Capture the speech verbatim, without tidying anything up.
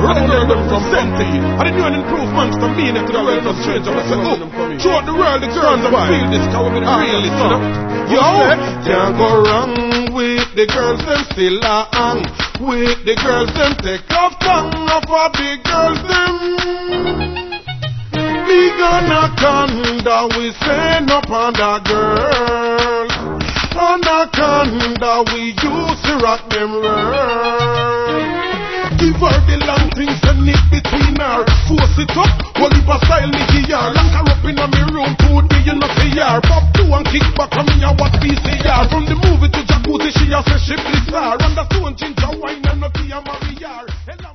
Regular representing. I didn't know an improvement to me to the world of stranger. I said, oh, throughout the world, the girls that feel this can be the realist, you know. Yo, can't go wrong with the girls, them still are hang. With the girls, them take off tongue off of the girls, them. Big anaconda, we send up on the girls. Anaconda, we use to rock them world. Give her the long things and nip between her. Force it up, well if a style me here. Lock her up in a me room, two day you not see her. Pop two and kick back on me and what P C R. From the movie to jacuzzi, she a say she bliss her. And the stone ginger wine and not tea and Marie.